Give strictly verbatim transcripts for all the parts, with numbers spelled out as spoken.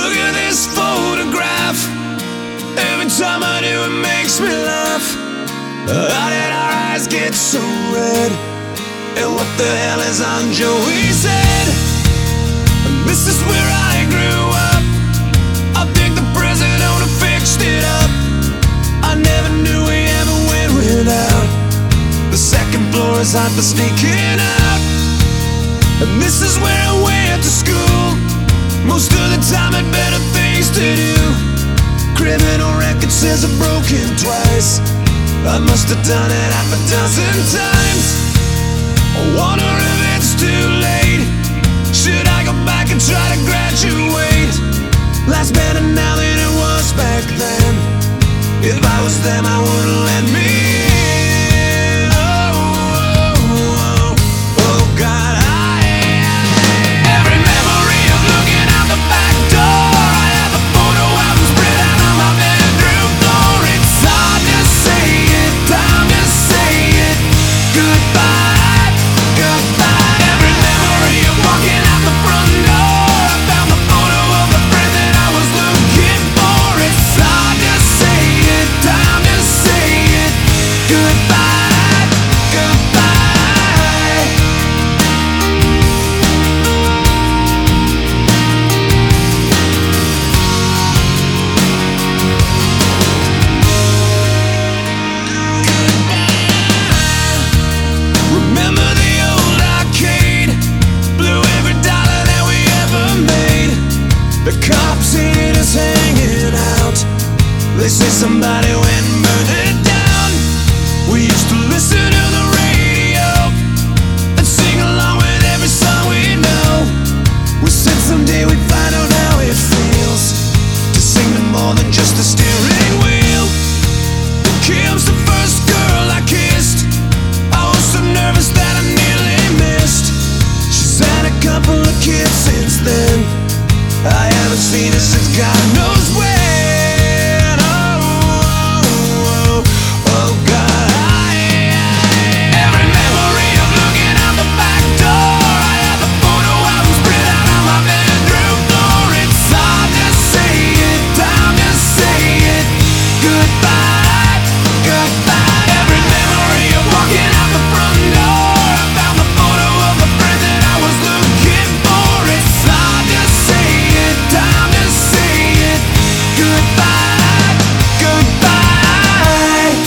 Look at this photograph. Every time I do it makes me laugh. How did our eyes get so red? And what the hell is on Joey's head? And this is where I grew up. I think the president fixed it up. I never knew we ever went without. The second floor is hot for sneaking out. And this is where I went to school. Most of the time had better things to do. Criminal record says I've broken twice. I must have done it half a dozen times. I wonder if it's too late. Should I go back and try to graduate? Life's better now than it was back then. If I was them, I wouldn't let me in. Oh, oh, oh, oh God, I every memory of looking out the back door. I have a photo album spread out on my bedroom floor. It's hard to say it, time to say it. Goodbye, goodbye. Every memory of walking out the front door. I found the photo of the friend that I was looking for. It's hard to say it, time to say it. Goodbye, goodbye. Remember the old arcade? Blew every dollar that we ever made. The cops seen us hanging out. They say somebody went and burned it down. We used to listen to the radio and sing along with every song we know. We said someday we'd find out how it feels to sing to more than just a steering wheel. Then Kim's the first girl I kissed. I was so nervous that I nearly missed. She's had a couple of kids since then. I haven't seen her since God knows when. Oh, oh, oh, oh God, I every memory of looking out the back door. I have a photo album spread out on my bedroom floor. It's hard to say it, time to say it. Goodbye, goodbye. Every memory of walking out the front door. I found the photo of the friend that I was looking for. It's hard to say it, time to say it. Goodbye, goodbye.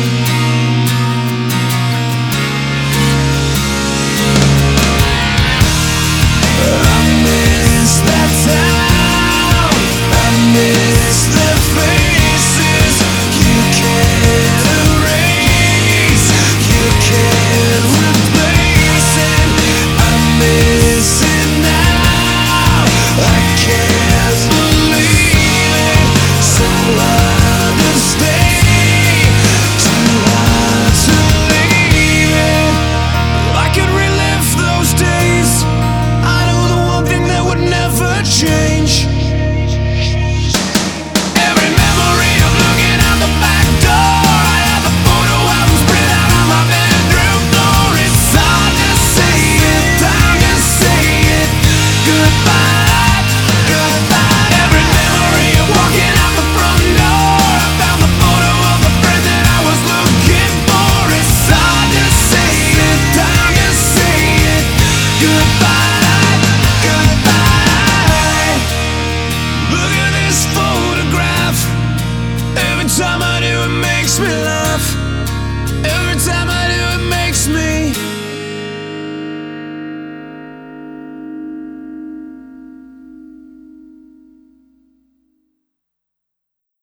I miss that town. I miss the faces you can't erase, you can't replace it. I miss it now. I can't believe it. So hard to stay, too hard to leave it. If I could relive those days, I know the one thing that would never change. Every memory of looking out the back door. I have a photo album spread out on my bedroom floor. It's hard to say it, time to say it. Goodbye, goodbye. Every memory of walking out the front door. I found the photo of the friend that I was looking for. It's hard to say it, time to say it. Goodbye, goodbye. Look at this photograph. Every time I do it makes me laugh.